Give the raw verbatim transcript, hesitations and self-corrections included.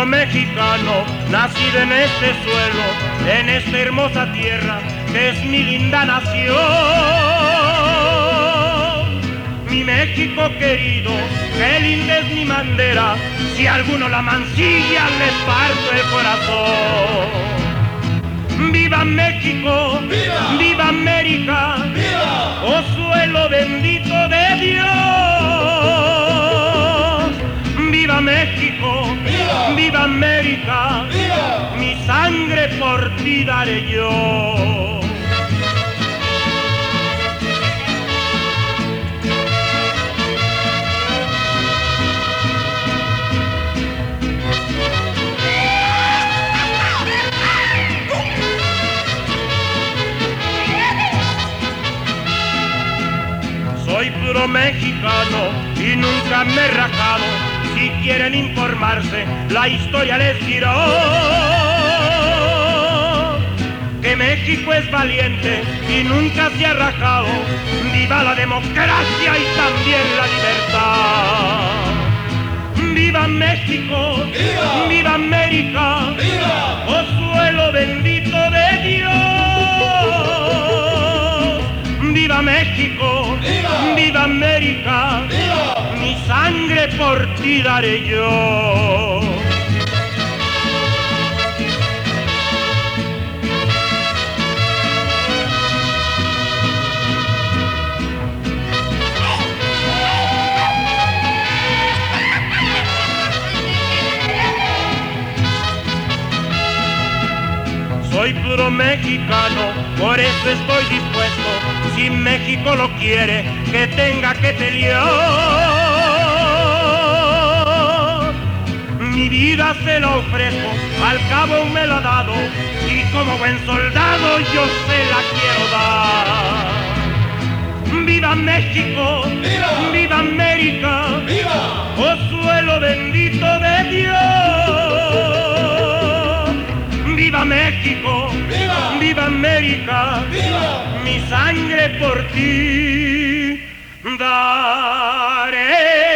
puro mexicano, nacido en este suelo, en esta hermosa tierra que es mi linda nación. Mi México querido, qué linda es mi bandera, si alguno la mancilla les parto el corazón. ¡Viva México! ¡Viva! ¡Viva América! ¡Viva! ¡Oh suelo bendito de Dios! ¡Viva México! ¡Viva! ¡Viva América! ¡Viva! Mi sangre por ti daré yo. Soy puro mexicano y nunca me he rajado. Si quieren informarse, la historia les dirá que México es valiente y nunca se ha rajado. ¡Viva la democracia y también la libertad! ¡Viva México! ¡Viva! ¡Viva América! ¡Viva! ¡Oh suelo bendito de Dios! ¡Viva México! ¡Viva! ¡Viva América! ¡Viva! Mi sangre por ti daré yo. Soy puro mexicano, por eso estoy dispuesto, si México lo quiere, que tenga que pelear. Mi vida se la ofrezco, al cabo me la ha dado, y como buen soldado yo se la quiero dar. ¡Viva México! ¡Viva! ¡Viva América! ¡Viva! ¡Oh suelo bendito de Dios! ¡Viva México! ¡Viva! ¡Viva América! ¡Viva! Mi sangre por ti daré.